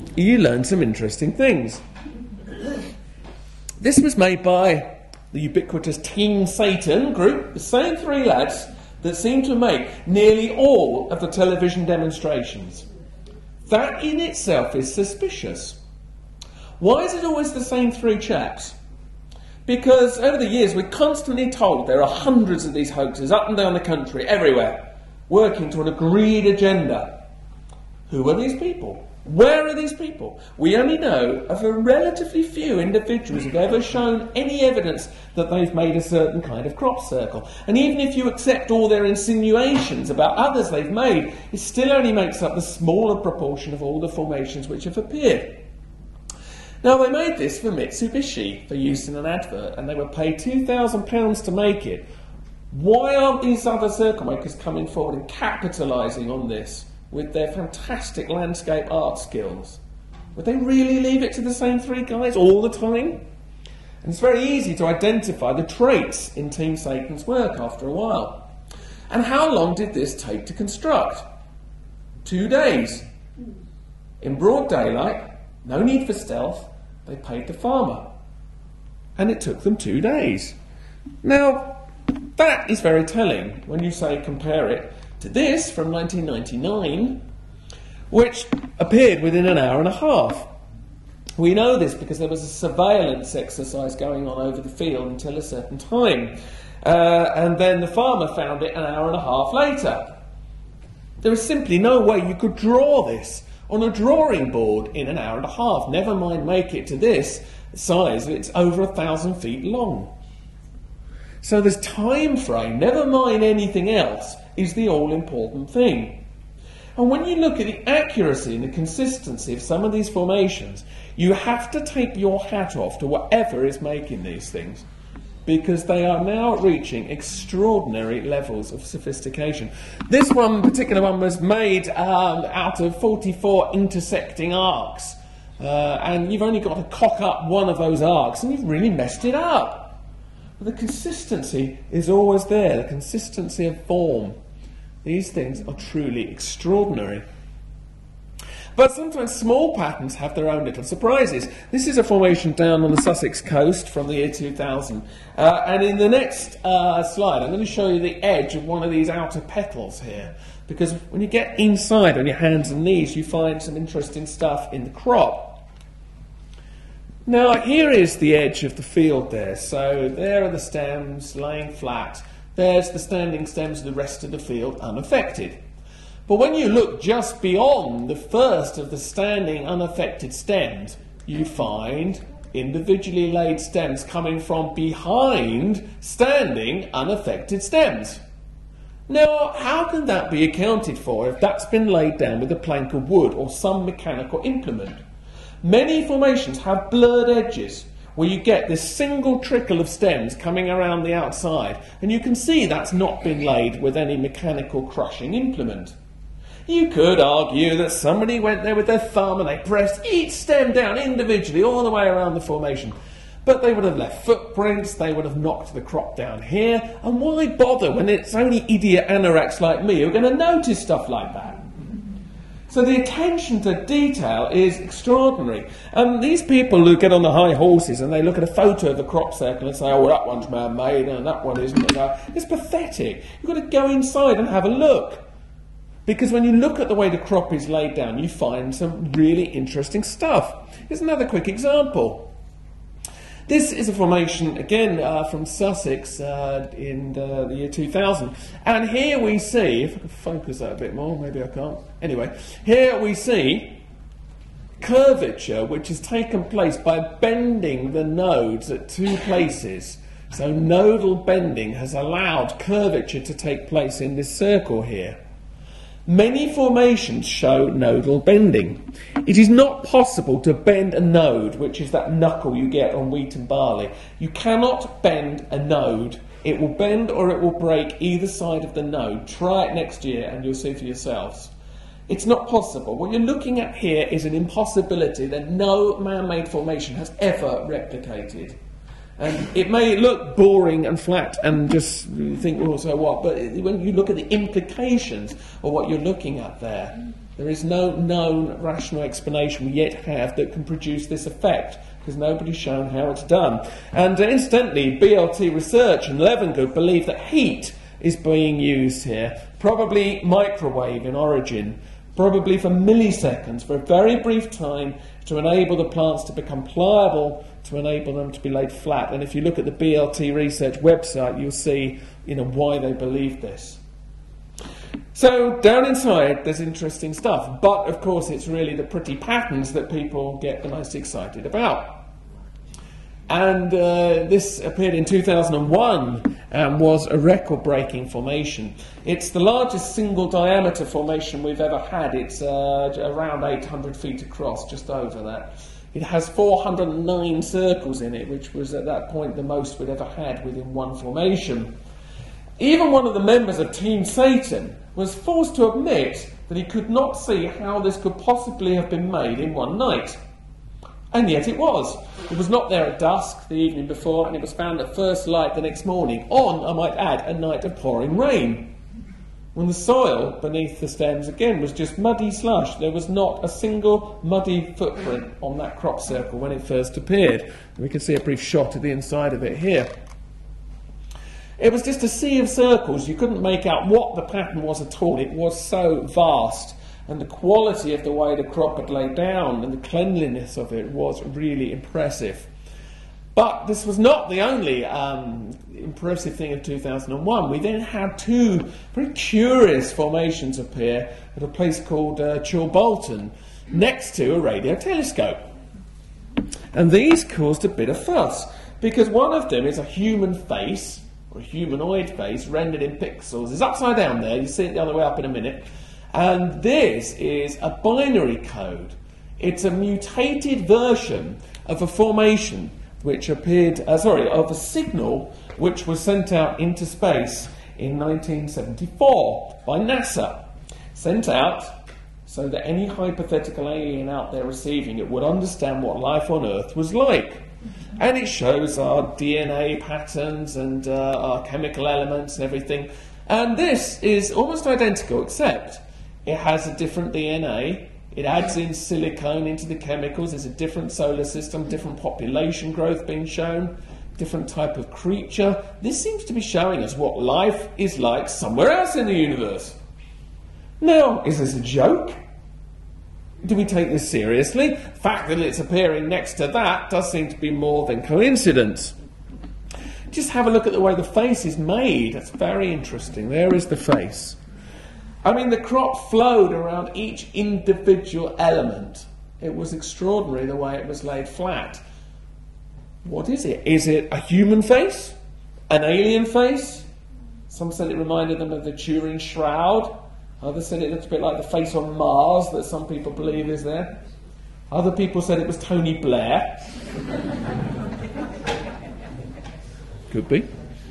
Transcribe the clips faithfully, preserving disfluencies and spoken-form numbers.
you learn some interesting things. This was made by the ubiquitous Team Satan group, the same three lads that seem to make nearly all of the television demonstrations. That in itself is suspicious. Why is it always the same three chaps? Because over the years we're constantly told there are hundreds of these hoaxes up and down the country, everywhere, working to an agreed agenda. Who are these people? Where are these people? We only know of a relatively few individuals who've ever shown any evidence that they've made a certain kind of crop circle. And even if you accept all their insinuations about others they've made, it still only makes up the smaller proportion of all the formations which have appeared. Now, they made this for Mitsubishi for use in an advert, and they were paid two thousand pounds to make it. Why aren't these other circle makers coming forward and capitalising on this with their fantastic landscape art skills? Would they really leave it to the same three guys all the time? And it's very easy to identify the traits in Team Satan's work after a while. And how long did this take to construct? Two days. In broad daylight, no need for stealth, they paid the farmer. And it took them two days. Now, that is very telling when you say compare it to this from nineteen ninety-nine, which appeared within an hour and a half. We know this because there was a surveillance exercise going on over the field until a certain time, uh, and then the farmer found it an hour and a half later. There is simply no way you could draw this on a drawing board in an hour and a half, never mind make it to this size. It's over a thousand feet long. So this time frame, never mind anything else, is the all-important thing. And when you look at the accuracy and the consistency of some of these formations, you have to take your hat off to whatever is making these things, because they are now reaching extraordinary levels of sophistication. This one, particular one, was made um, out of forty-four intersecting arcs, uh, and you've only got to cock up one of those arcs, and you've really messed it up. But the consistency is always there, the consistency of form. These things are truly extraordinary. But sometimes small patterns have their own little surprises. This is a formation down on the Sussex coast from the year two thousand. Uh, and in the next uh, slide, I'm going to show you the edge of one of these outer petals here. Because when you get inside on your hands and knees, you find some interesting stuff in the crop. Now, here is the edge of the field there. So there are the stems laying flat. There's the standing stems of the rest of the field unaffected. But when you look just beyond the first of the standing unaffected stems, you find individually laid stems coming from behind standing unaffected stems. Now, how can that be accounted for if that's been laid down with a plank of wood or some mechanical implement? Many formations have blurred edges where you get this single trickle of stems coming around the outside, and you can see that's not been laid with any mechanical crushing implement. You could argue that somebody went there with their thumb and they pressed each stem down individually all the way around the formation, but they would have left footprints, they would have knocked the crop down here, and why bother when it's only idiot anoraks like me who are going to notice stuff like that? So the attention to detail is extraordinary. Um, these people who get on the high horses and they look at a photo of the crop circle and say, oh, well, that one's man-made and that one isn't. It's pathetic. You've got to go inside and have a look. Because when you look at the way the crop is laid down, you find some really interesting stuff. Here's another quick example. This is a formation, again, uh, from Sussex uh, in uh, the year two thousand. And here we see, if I can focus that a bit more, maybe I can't. Anyway, here we see curvature which has taken place by bending the nodes at two places. So nodal bending has allowed curvature to take place in this circle here. Many formations show nodal bending. It is not possible to bend a node, which is that knuckle you get on wheat and barley. You cannot bend a node. It will bend or it will break either side of the node. Try it next year and you'll see for yourselves. It's not possible. What you're looking at here is an impossibility that no man-made formation has ever replicated. And it may look boring and flat and just think, oh, so what? But when you look at the implications of what you're looking at there, there is no known rational explanation we yet have that can produce this effect, because nobody's shown how it's done. And uh, incidentally, B L T Research and Levengood believe that heat is being used here, probably microwave in origin, probably for milliseconds, for a very brief time, to enable the plants to become pliable, to enable them to be laid flat. And if you look at the B L T Research website, you'll see, you know, why they believe this. So down inside, there's interesting stuff. But, of course, it's really the pretty patterns that people get the most excited about. And uh, this appeared in two thousand one and was a record-breaking formation. It's the largest single diameter formation we've ever had. It's uh, around eight hundred feet across, just over that. It has four hundred nine circles in it, which was at that point the most we'd ever had within one formation. Even one of the members of Team Satan was forced to admit that he could not see how this could possibly have been made in one night. And yet it was. It was not there at dusk the evening before, and it was found at first light the next morning, on, I might add, a night of pouring rain, when the soil beneath the stems again was just muddy slush. There was not a single muddy footprint on that crop circle when it first appeared. And we can see a brief shot of the inside of it here. It was just a sea of circles. You couldn't make out what the pattern was at all. It was so vast. And the quality of the way the crop had laid down and the cleanliness of it was really impressive. But this was not the only um, impressive thing of two thousand one. We then had two very curious formations appear at a place called uh, Chilbolton, next to a radio telescope. And these caused a bit of fuss, because one of them is a human face, or a humanoid face, rendered in pixels. It's upside down there. You see it the other way up in a minute. And this is a binary code. It's a mutated version of a formation which appeared, uh, sorry, of a signal which was sent out into space in nineteen seventy-four by NASA. Sent out so that any hypothetical alien out there receiving it would understand what life on Earth was like. And it shows our D N A patterns and uh, our chemical elements and everything. And this is almost identical, except it has a different D N A. It adds in silicone into the chemicals. There's a different solar system, different population growth being shown, different type of creature. This seems to be showing us what life is like somewhere else in the universe. Now, is this a joke? Do we take this seriously? The fact that it's appearing next to that does seem to be more than coincidence. Just have a look at the way the face is made. That's very interesting. There is the face. I mean, the crop flowed around each individual element. It was extraordinary the way it was laid flat. What is it? Is it a human face? An alien face? Some said it reminded them of the Turin Shroud. Others said it looked a bit like the face on Mars that some people believe is there. Other people said it was Tony Blair. Could be.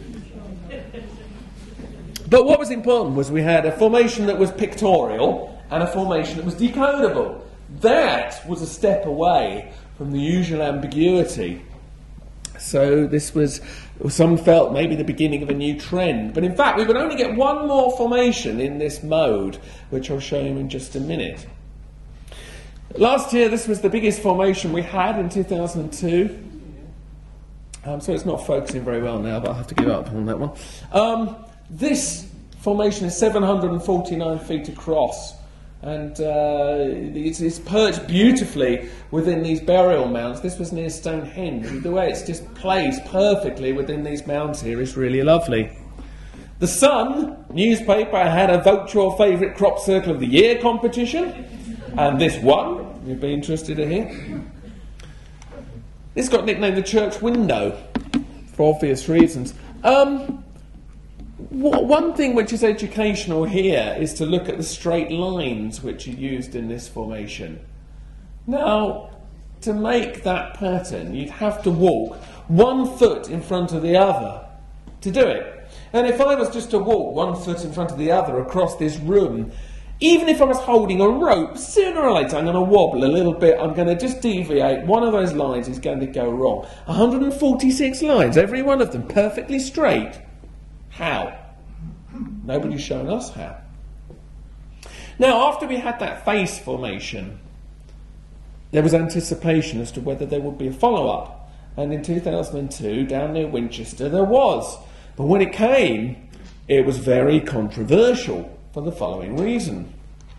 But what was important was we had a formation that was pictorial and a formation that was decodable. That was a step away from the usual ambiguity. So this was, some felt, maybe the beginning of a new trend. But in fact, we would only get one more formation in this mode, which I'll show you in just a minute. Last year, this was the biggest formation we had in two thousand two. Um, so it's not focusing very well now, but I'll have to give up on that one. Um, this formation is seven hundred forty-nine feet across. And uh, it's, it's perched beautifully within these burial mounds. This was near Stonehenge. The way it's just placed perfectly within these mounds here is really lovely. The Sun newspaper had a Vote Your Favourite Crop Circle of the Year competition. And this won. You'd be interested to hear. This got nicknamed the Church Window, for obvious reasons. Um... One thing which is educational here is to look at the straight lines which are used in this formation. Now, to make that pattern, you'd have to walk one foot in front of the other to do it. And if I was just to walk one foot in front of the other across this room, Even if I was holding a rope, sooner or later I'm going to wobble a little bit, I'm going to just deviate, one of those lines is going to go wrong. one hundred forty-six lines, every one of them perfectly straight. How? Nobody's shown us how. Now, after we had that face formation, there was anticipation as to whether there would be a follow-up. And in two thousand two, down near Winchester, there was. But when it came, it was very controversial for the following reason.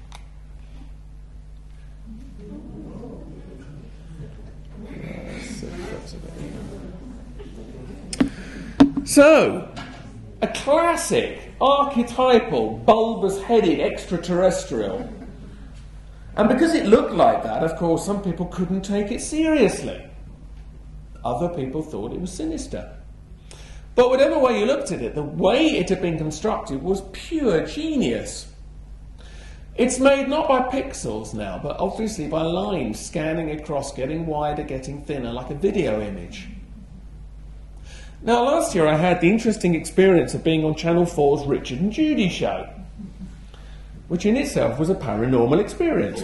So, a classic, archetypal, bulbous-headed extraterrestrial. And because it looked like that, of course, some people couldn't take it seriously. Other people thought it was sinister. But whatever way you looked at it, the way it had been constructed was pure genius. It's made not by pixels now, but obviously by lines scanning across, getting wider, getting thinner, like a video image. Now, last year I had the interesting experience of being on Channel four's Richard and Judy show, which in itself was a paranormal experience.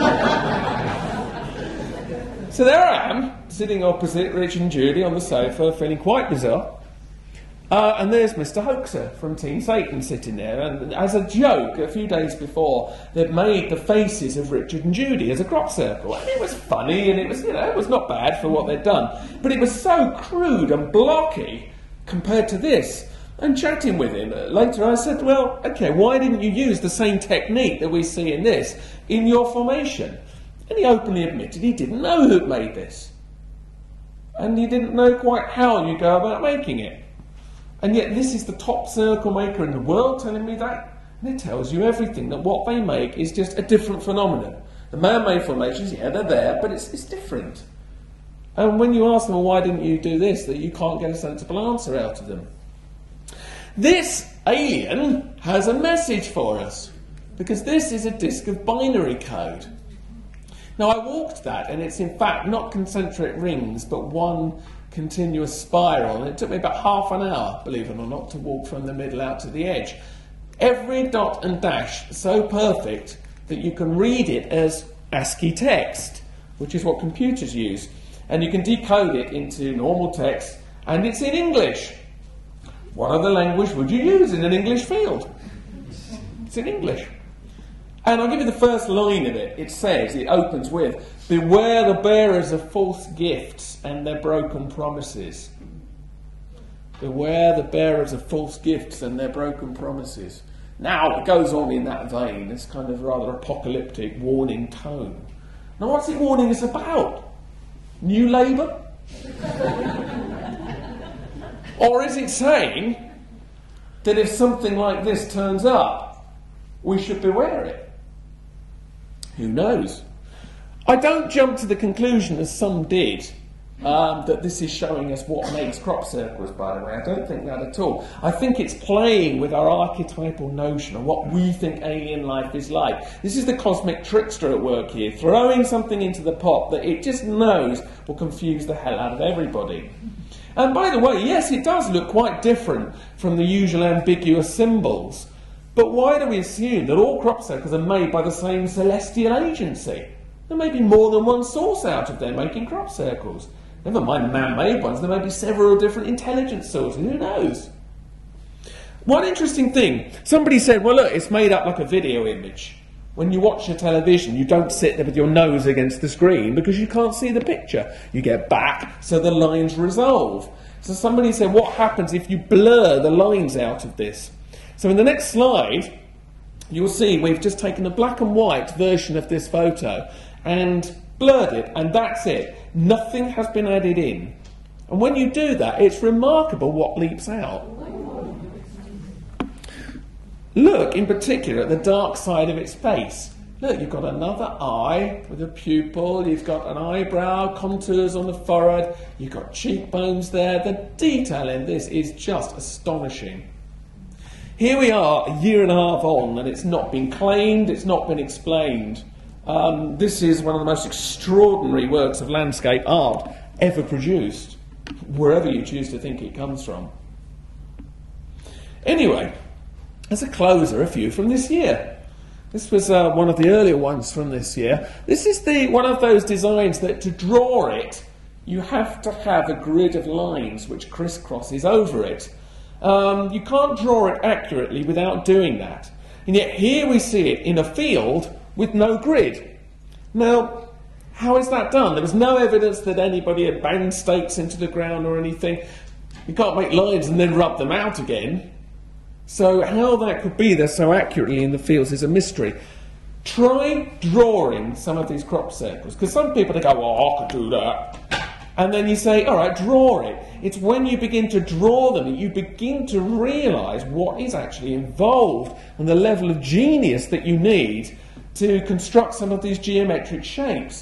So there I am, sitting opposite Richard and Judy on the sofa, feeling quite bizarre. Uh, and there's Mister Hoaxer from Team Satan sitting there, and as a joke, a few days before, they'd made the faces of Richard and Judy as a crop circle. And it was funny, and it was, you know, it was not bad for what they'd done. But it was so crude and blocky compared to this. And chatting with him uh, later, I said, well, okay, why didn't you use the same technique that we see in this in your formation? And he openly admitted he didn't know who'd made this. And he didn't know quite how you go about making it. And yet this is the top circle maker in the world telling me that. And it tells you everything, that what they make is just a different phenomenon. The man-made formations, yeah, they're there, but it's, it's different. And when you ask them, well, why didn't you do this, that you can't get a sensible answer out of them. This alien has a message for us, because this is a disk of binary code. Now, I walked that, and it's in fact not concentric rings, but one continuous spiral, and it took me about half an hour, believe it or not, to walk from the middle out to the edge. Every dot and dash so perfect that you can read it as ASCII text, which is what computers use, and you can decode it into normal text, and it's in English. What other language would you use in an English field? It's in English. And I'll give you the first line of it. It says, it opens with, beware the bearers of false gifts and their broken promises. Beware the bearers of false gifts and their broken promises. Now, it goes on in that vein, this kind of rather apocalyptic warning tone. Now, what's it warning us about? New Labour? Or is it saying that if something like this turns up, we should beware it? Who knows? I don't jump to the conclusion, as some did, um, that this is showing us what makes crop circles, by the way. I don't think that at all. I think it's playing with our archetypal notion of what we think alien life is like. This is the cosmic trickster at work here, throwing something into the pot that it just knows will confuse the hell out of everybody. And by the way, yes, it does look quite different from the usual ambiguous symbols. But why do we assume that all crop circles are made by the same celestial agency? There may be more than one source out of there making crop circles. Never mind man-made ones, there may be several different intelligence sources, who knows? One interesting thing, somebody said, well look, it's made up like a video image. When you watch your television, you don't sit there with your nose against the screen because you can't see the picture. You get back so the lines resolve. So somebody said, what happens if you blur the lines out of this? So in the next slide, you'll see we've just taken a black and white version of this photo and blurred it, and that's it. Nothing has been added in. And when you do that, it's remarkable what leaps out. Look, in particular, at the dark side of its face. Look, you've got another eye with a pupil, you've got an eyebrow, contours on the forehead, you've got cheekbones there. The detail in this is just astonishing. Here we are, a year and a half on, and it's not been claimed, it's not been explained. Um, this is one of the most extraordinary works of landscape art ever produced, wherever you choose to think it comes from. Anyway, as a closer, a few from this year. This was uh, one of the earlier ones from this year. This is the one of those designs that to draw it, you have to have a grid of lines which crisscrosses over it. Um, you can't draw it accurately without doing that. And yet here we see it in a field with no grid. Now, how is that done? There was no evidence that anybody had banged stakes into the ground or anything. You can't make lines and then rub them out again. So how that could be there so accurately in the fields is a mystery. Try drawing some of these crop circles, because some people they go, well, I could do that. And then you say, all right, draw it. It's when you begin to draw them that you begin to realise what is actually involved and the level of genius that you need to construct some of these geometric shapes.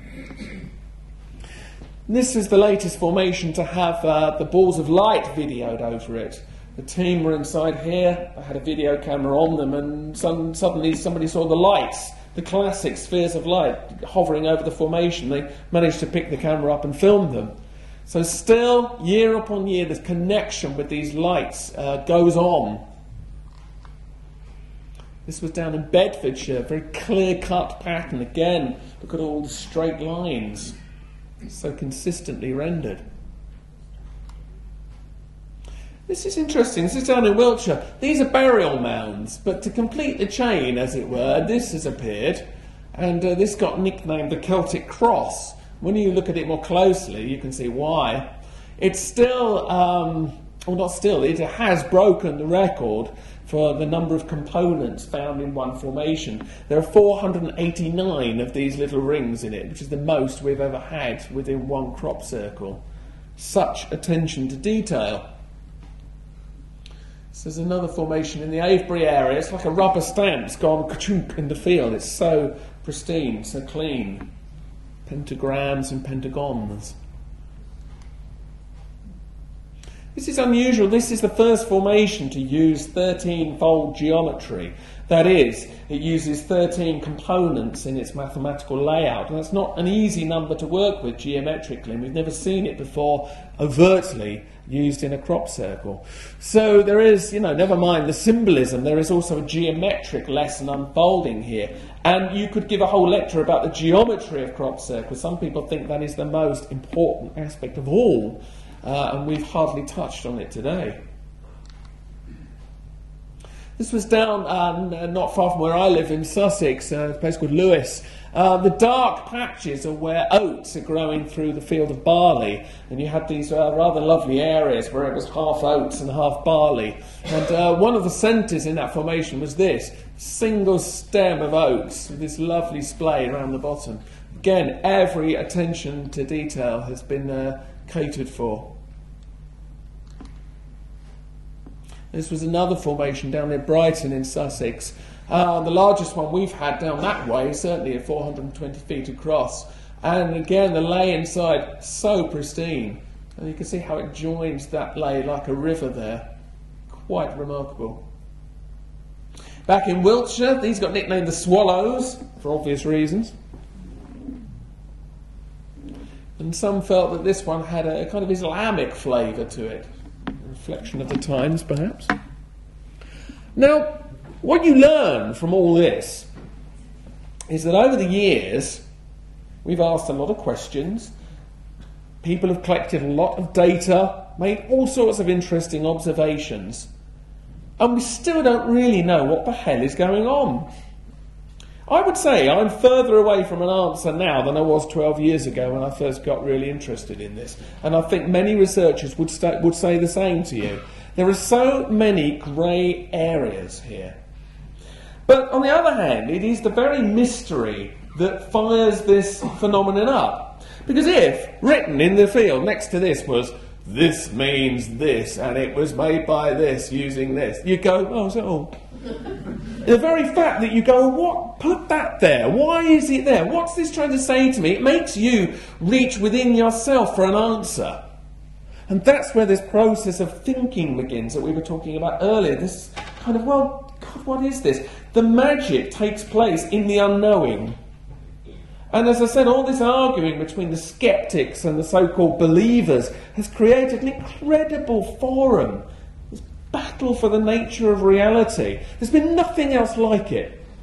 This is the latest formation to have uh, the balls of light videoed over it. The team were inside here, I had a video camera on them, and some, suddenly somebody saw the lights, the classic spheres of light hovering over the formation. They managed to pick the camera up and film them. So still, year upon year, this connection with these lights uh, goes on. This was down in Bedfordshire, very clear-cut pattern. Again, look at all the straight lines, so consistently rendered. This is interesting. This is down in Wiltshire. These are burial mounds, but to complete the chain, as it were, this has appeared, and uh, this got nicknamed the Celtic Cross. When you look at it more closely, you can see why. It's still, um, well, not still, it has broken the record for the number of components found in one formation. There are four hundred eighty-nine of these little rings in it, which is the most we've ever had within one crop circle. Such attention to detail. So there's another formation in the Avebury area. It's like a rubber stamp's gone ka-chunk in the field. It's so pristine, so clean. Pentagrams and pentagons. This is unusual. This is the first formation to use thirteen-fold geometry. That is, it uses thirteen components in its mathematical layout. And that's not an easy number to work with geometrically. And we've never seen it before overtly used in a crop circle. So there is, you know, never mind the symbolism, there is also a geometric lesson unfolding here. And you could give a whole lecture about the geometry of crop circles. Some people think that is the most important aspect of all, uh, and we've hardly touched on it today. This was down uh, not far from where I live in Sussex, uh, a place called Lewes. Uh, the dark patches are where oats are growing through the field of barley, and you had these uh, rather lovely areas where it was half oats and half barley. And uh, one of the centres in that formation was this single stem of oats with this lovely splay around the bottom. Again, every attention to detail has been uh, catered for. This was another formation down near Brighton in Sussex. Uh, the largest one we've had down that way, certainly at four hundred twenty feet across. And again, the lay inside, so pristine. And you can see how it joins that lay like a river there. Quite remarkable. Back in Wiltshire, these got nicknamed the Swallows, for obvious reasons. And some felt that this one had a kind of Islamic flavour to it. A reflection of the times, perhaps. Now, what you learn from all this is that over the years, we've asked a lot of questions, people have collected a lot of data, made all sorts of interesting observations, and we still don't really know what the hell is going on. I would say I'm further away from an answer now than I was twelve years ago when I first got really interested in this, and I think many researchers would, st- would say the same to you. There are so many grey areas here. But on the other hand, it is the very mystery that fires this phenomenon up. Because if, written in the field next to this was, this means this, and it was made by this, using this, you go, oh, so, oh. The very fact that you go, what, put that there, why is it there, what's this trying to say to me? It makes you reach within yourself for an answer. And that's where this process of thinking begins that we were talking about earlier. This kind of, well, God, what is this? The magic takes place in the unknowing. And as I said, all this arguing between the skeptics and the so-called believers has created an incredible forum. This battle for the nature of reality. There's been nothing else like it.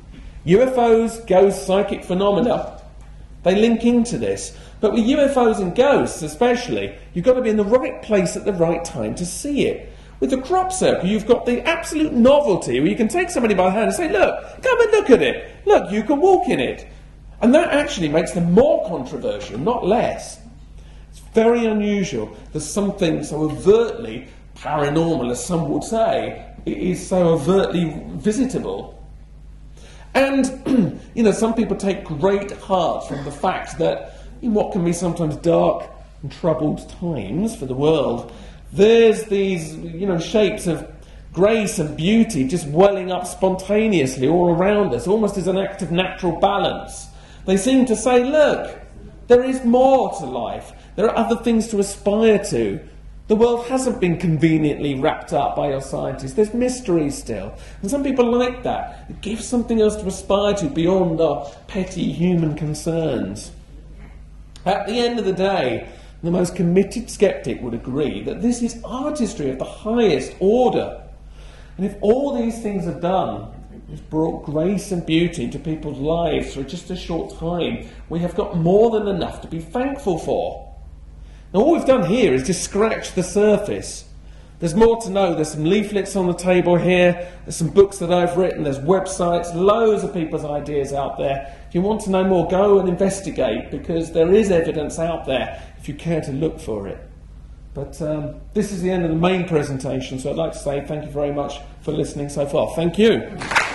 U F Os, ghosts, psychic phenomena, they link into this. But with U F Os and ghosts especially, you've got to be in the right place at the right time to see it. With the crop circle, you've got the absolute novelty where you can take somebody by the hand and say, look, come and look at it. Look, you can walk in it. And that actually makes them more controversial, not less. It's very unusual that something so overtly paranormal, as some would say, is so overtly visitable. And, you know, some people take great heart from the fact that in what can be sometimes dark and troubled times for the world, there's these, you know, shapes of grace and beauty just welling up spontaneously all around us, almost as an act of natural balance. They seem to say, look, there is more to life. There are other things to aspire to. The world hasn't been conveniently wrapped up by your scientists. There's mystery still. And some people like that. It gives something else to aspire to beyond our petty human concerns. At the end of the day, the most committed sceptic would agree that this is artistry of the highest order. And if all these things are done, it's brought grace and beauty to people's lives for just a short time, we have got more than enough to be thankful for. Now all we've done here is just scratch the surface. There's more to know. There's some leaflets on the table here, there's some books that I've written, there's websites, loads of people's ideas out there. If you want to know more, go and investigate, because there is evidence out there if you care to look for it. But um, this is the end of the main presentation, so I'd like to say thank you very much for listening so far. Thank you.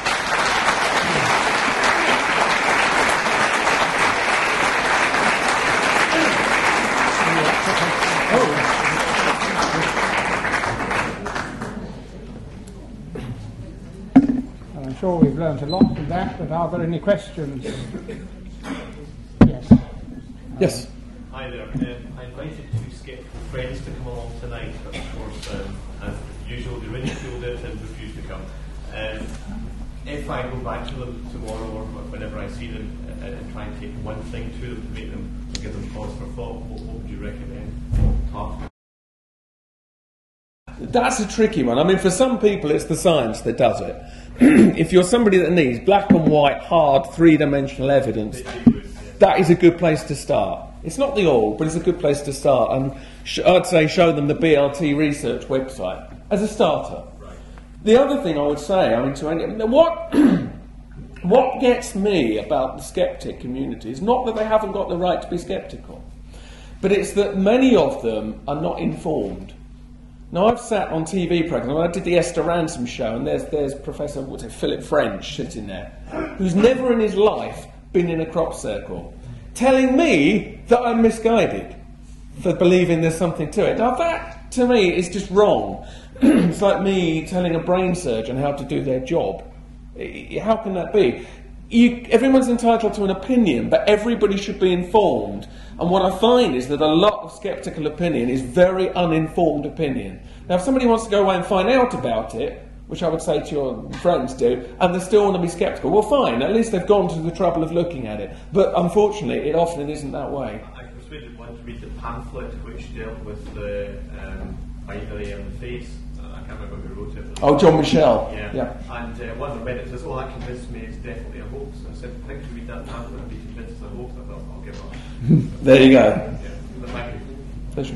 I'm sure we've learned a lot from that, but are there any questions? Yes. Yes. Hi there. Um, I invited two sceptical friends to come along tonight, but of course, um, as usual, they ridiculed it and refused to come. Um, if I go back to them tomorrow or whenever I see them and, and try and take one thing to them to make them, to give them pause for thought, what, what would you recommend? Talk. That's a tricky one. I mean, for some people, it's the science that does it. If you're somebody that needs black and white, hard, three-dimensional evidence, that is a good place to start. It's not the all, but it's a good place to start. And sh- I'd say show them the B R T research website as a starter. Right. The other thing I would say, I mean, to any, what what gets me about the skeptic community is not that they haven't got the right to be skeptical, but it's that many of them are not informed. Now, I've sat on T V programmes. I did the Esther Ransom show, and there's there's Professor what's it, Philip French sitting there, who's never in his life been in a crop circle, telling me that I'm misguided for believing there's something to it. Now, that, to me, is just wrong. It's like me telling a brain surgeon how to do their job. How can that be? You, everyone's entitled to an opinion, but everybody should be informed. And what I find is that a lot of sceptical opinion is very uninformed opinion. Now, if somebody wants to go away and find out about it, which I would say to your friends do, and they still want to be sceptical, well, fine, at least they've gone to the trouble of looking at it. But unfortunately, it often isn't that way. I persuaded one to read the pamphlet which dealt with the um, binary and the face. I can't remember who wrote it. Oh, John Michel. Yeah. yeah. And uh, one of the read it says, oh, that convinced me it's definitely a hoax. And I said, I think to read that pamphlet and be convinced it's a hoax. I thought, I'll give up. There you go. Yeah. But thank you. Pleasure.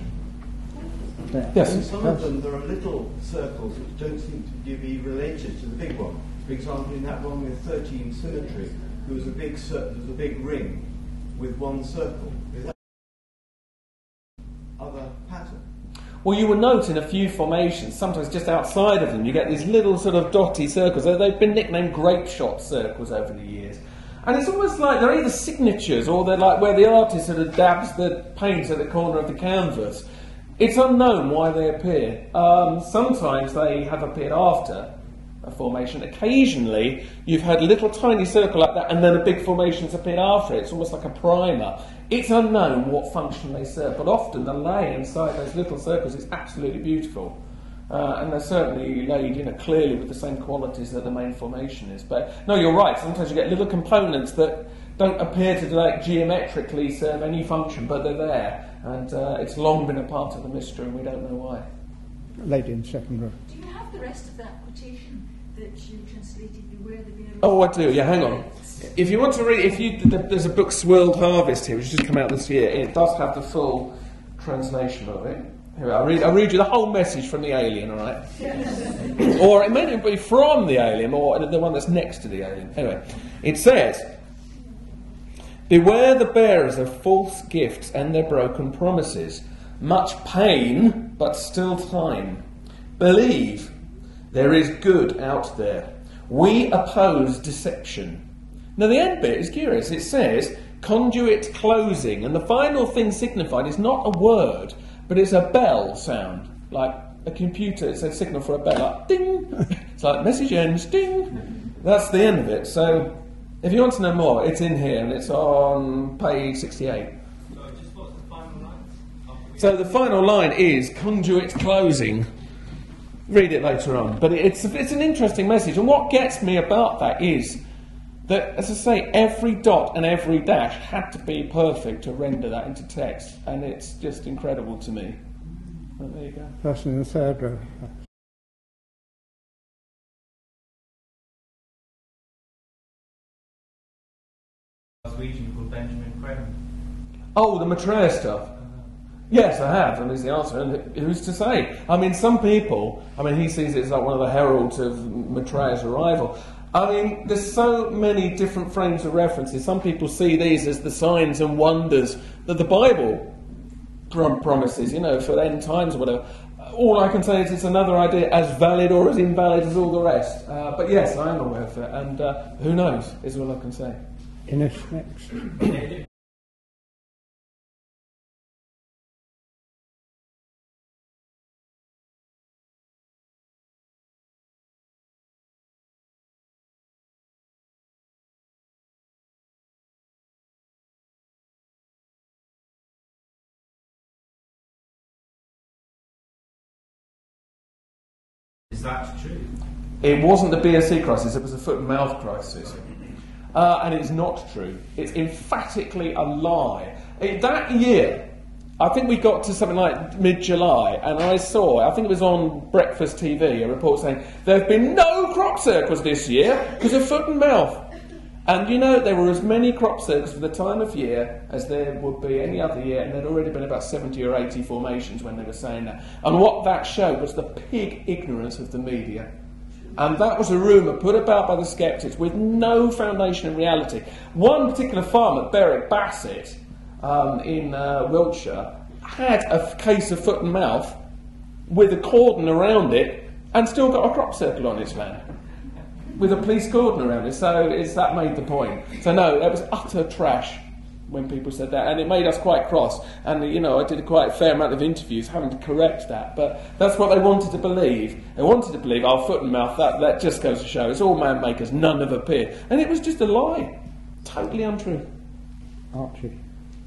In Yes. some of them, there are little circles which don't seem to be related to the big one. For example, in that one with thirteen symmetry, there was a big cir- there was a big ring with one circle. Is that other pattern? Well, you will note in a few formations, sometimes just outside of them, you get these little sort of dotty circles. They've been nicknamed grape shot circles over the years. And it's almost like they're either signatures or they're like where the artist sort of dabs the paint at the corner of the canvas. It's unknown why they appear. Um, sometimes they have appeared after a formation. Occasionally, you've had a little tiny circle like that and then a big formation's appeared after it. It's almost like a primer. It's unknown what function they serve, but often the lay inside those little circles is absolutely beautiful. Uh, and they're certainly laid, you know, clearly with the same qualities that the main formation is. But no, you're right. Sometimes you get little components that don't appear to like geometrically serve any function, but they're there. And uh, it's long been a part of the mystery, and we don't know why. Lady in second row. Do you have the rest of that quotation? that you translated Beware the Bear. Oh, I do. Yeah, hang on. If you want to read, if you there's a book, Swirled Harvest, here, which has just come out this year. It does have the full translation of it. Here, I'll read. I'll read you the whole message from the alien. All right. Yes. Or it may not be from the alien, or the one that's next to the alien. Anyway, it says, "Beware the bearers of false gifts and their broken promises. Much pain, but still time. Believe there is good out there. We oppose deception." Now the end bit is curious. It says, conduit closing, and the final thing signified is not a word, but it's a bell sound, like a computer. It's a signal for a bell, like ding. It's like message ends, ding. That's the end of it. So if you want to know more, it's in here, and it's on page sixty-eight. So just what's the final line? So the final line is conduit closing. Read it later on. But it's, it's an interesting message. And what gets me about that is that, as I say, every dot and every dash had to be perfect to render that into text. And it's just incredible to me. But there you go. Person in the third row. Norwegian called Benjamin Crane. Oh, the Maitreya stuff. Yes, I have, and is the answer. And who's to say? I mean, some people, I mean, he sees it as like one of the heralds of Maitreya's arrival. I mean, there's so many different frames of references. Some people see these as the signs and wonders that the Bible prom- promises, you know, for end times or whatever. All I can say is it's another idea as valid or as invalid as all the rest. Uh, but yes, I am aware of it, and uh, who knows, is all I can say. Ines next. Is that true? It wasn't the B S C crisis, it was the foot and mouth crisis. Uh, and it's not true. It's emphatically a lie. It, that year, I think we got to something like mid-July, and I saw, I think it was on Breakfast T V, a report saying there have been no crop circles this year because of foot and mouth. And you know, there were as many crop circles for the time of year as there would be any other year, and there'd already been about seventy or eighty formations when they were saying that. And what that showed was the pig ignorance of the media. And that was a rumour put about by the sceptics with no foundation in reality. One particular farmer, Berwick Bassett, um, in uh, Wiltshire, had a case of foot and mouth with a cordon around it and still got a crop circle on his land with a police cordon around it. So it's, that made the point. So no, that was utter trash when people said that, and it made us quite cross. And you know, I did a quite fair amount of interviews having to correct that, but that's what they wanted to believe. They wanted to believe our foot and mouth. That that just goes to show it's all man makers, none have appeared, and it was just a lie, totally untrue. Archie.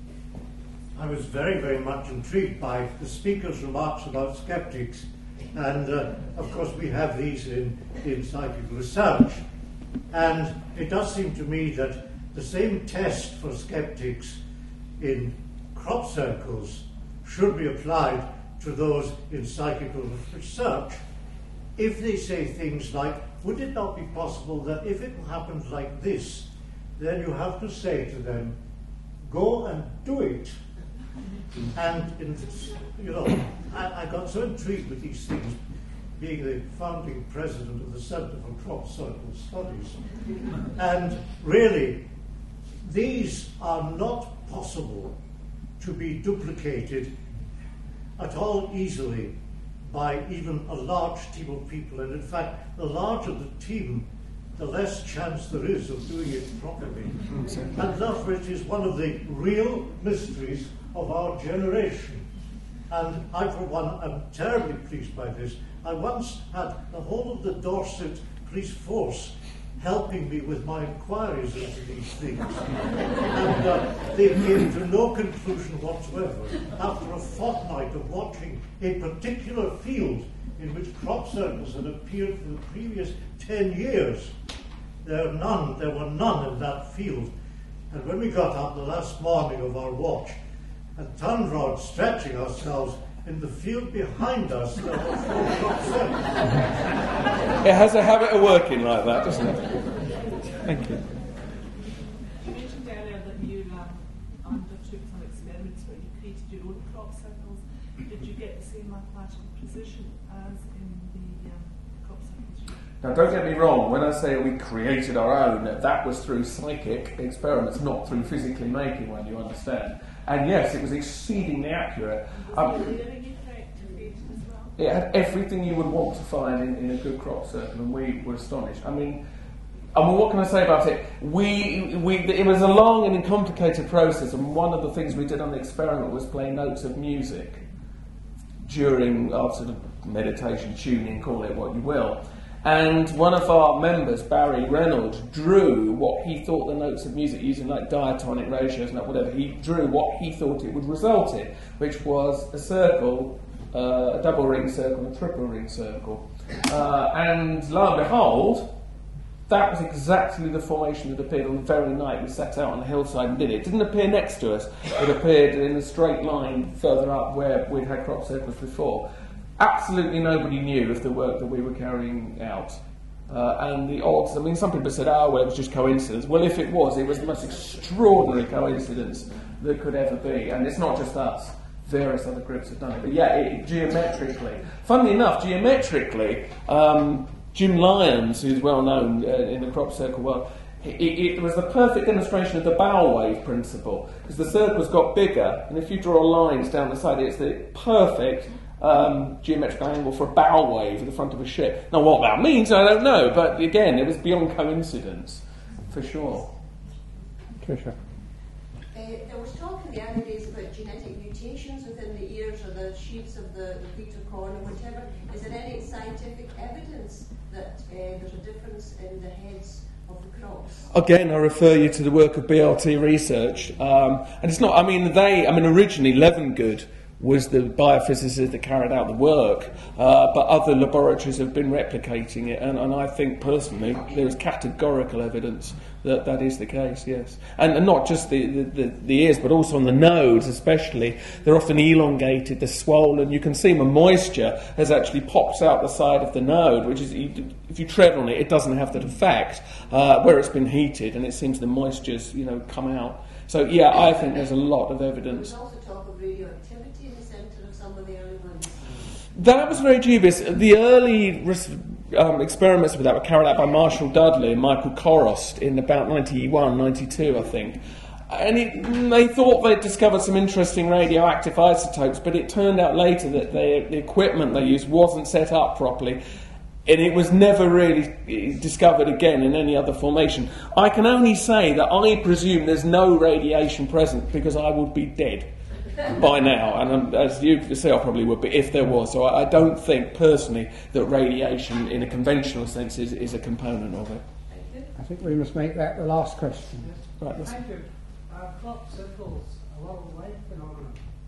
I was very, very much intrigued by the speaker's remarks about skeptics, and uh, of course we have these in, in psychic research, and it does seem to me that the same test for skeptics in crop circles should be applied to those in psychical research. If they say things like, would it not be possible that if it happens like this, then you have to say to them, go and do it. And, in, you know, I, I got so intrigued with these things, being the founding president of the Centre for Crop Circle Studies. And really, these are not possible to be duplicated at all easily by even a large team of people. And in fact, the larger the team, the less chance there is of doing it properly. And therefore it is one of the real mysteries of our generation. And I, for one, am terribly pleased by this. I once had the whole of the Dorset police force helping me with my inquiries into these things. And uh, they came to no conclusion whatsoever. After a fortnight of watching a particular field in which crop circles had appeared for the previous ten years, there, none, there were none in that field. And when we got up the last morning of our watch and turned round stretching ourselves in the field behind us, there were four crop circles. It has a habit of working like that, doesn't it? Thank you. You mentioned earlier that you um, undertook some experiments where you created your own crop circles. Did you get the same mathematical precision as in the um, crop circles? Now, don't get me wrong, when I say we created our own, that was through psychic experiments, not through physically making one, you understand. And yes, it was exceedingly accurate. Was Um, the layering effect created as well? it had everything you would want to find in, in a good crop circle, and we were astonished. I mean, I mean, what can I say about it? We, we, it was a long and complicated process, and one of the things we did on the experiment was play notes of music during our sort of meditation, tuning, call it what you will. And one of our members, Barry Reynolds, drew what he thought the notes of music, using like diatonic ratios and whatever, he drew what he thought it would result in, which was a circle, uh, a double ring circle and a triple ring circle. Uh, and lo and behold, that was exactly the formation that appeared on the very night we sat out on the hillside and did it. It didn't appear next to us, it appeared in a straight line further up where we'd had crop circles before. Absolutely nobody knew of the work that we were carrying out. Uh, and the odds, I mean, some people said, oh, well, it was just coincidence. Well, if it was, it was the most extraordinary coincidence that could ever be. And it's not just us. Various other groups have done it. But yeah, it, geometrically. Funnily enough, geometrically, um, Jim Lyons, who's well known uh, in the crop circle world, it, it was the perfect demonstration of the bow wave principle. Because the circles got bigger, and if you draw lines down the side, it's the perfect Um, geometrical angle for a bow wave at the front of a ship. Now, what that means, I don't know, but again, it was beyond coincidence, for sure. Tricia. Uh, there was talk in the early days about genetic mutations within the ears or the sheaths of the, the wheat or corn or whatever. Is there any scientific evidence that uh, there's a difference in the heads of the crops? Again, I refer you to the work of B R T Research, um, and it's not. I mean, they. I mean, originally Levengood was the biophysicist that carried out the work, uh, but other laboratories have been replicating it, and, and I think personally there is categorical evidence that that is the case, yes. And, and not just the, the, the, the ears, but also on the nodes especially. They're often elongated, they're swollen. You can see when moisture has actually pops out the side of the node, which is, if you tread on it, it doesn't have that effect, uh, where it's been heated, and it seems the moisture's, you know, come out. So, yeah, I think there's a lot of evidence. There's also talk of radioactivity in the centre of some of the early ones. That was very dubious. The early um, experiments with that were carried out by Marshall Dudley and Michael Korost in about ninety-one, ninety-two, I think. And it, they thought they'd discovered some interesting radioactive isotopes, but it turned out later that they, the equipment they used wasn't set up properly. And it was never really discovered again in any other formation. I can only say that I presume there's no radiation present because I would be dead by now. And um, as you say, I probably would be if there was. So I, I don't think personally that radiation in a conventional sense is, is a component of it. I think we must make that the last question. Right, let's- Thank you. Are crop circles a worldwide phenomenon?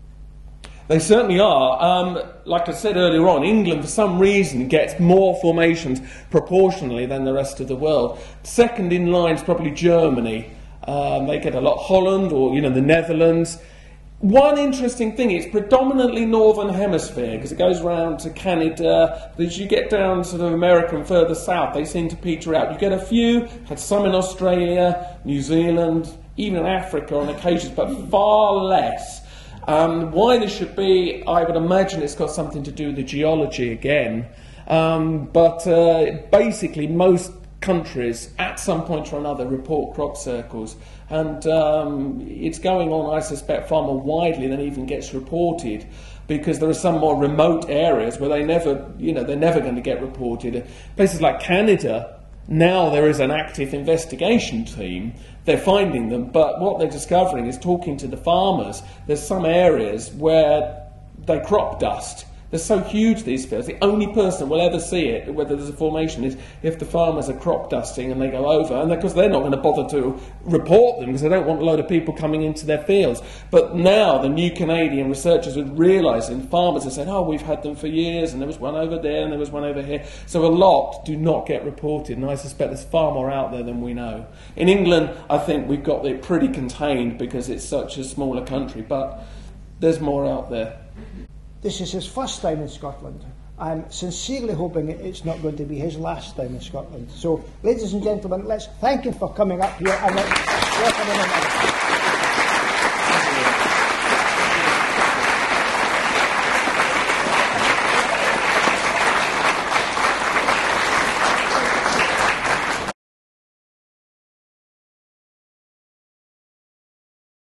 They certainly are. Um, like I said earlier on, England, for some reason, gets more formations proportionally than the rest of the world. Second in line is probably Germany. Um, they get a lot. Holland or, you know, the Netherlands. One interesting thing, it's predominantly Northern Hemisphere, because it goes round to Canada. As you get down sort of America and further south, they seem to peter out. You get a few, had some in Australia, New Zealand, even in Africa on occasions, but far less. Um, why this should be, I would imagine it's got something to do with the geology again. Um, but uh, basically, most countries, at some point or another, report crop circles. And um, it's going on, I suspect, far more widely than even gets reported, because there are some more remote areas where they never, you know, they're never going to get reported. Places like Canada, now there is an active investigation team. They're finding them, but what they're discovering is talking to the farmers. There's some areas where they crop dust. They're so huge, these fields. The only person will ever see it, whether there's a formation, is if the farmers are crop dusting and they go over. And because they're not going to bother to report them, because they don't want a load of people coming into their fields. But now the new Canadian researchers are realising, farmers have said, oh, we've had them for years, and there was one over there, and there was one over here. So a lot do not get reported, and I suspect there's far more out there than we know. In England, I think we've got it pretty contained because it's such a smaller country, but there's more out there. This is his first time in Scotland. I'm sincerely hoping it's not going to be his last time in Scotland. So, ladies and gentlemen, let's thank him for coming up here and let's welcome him in.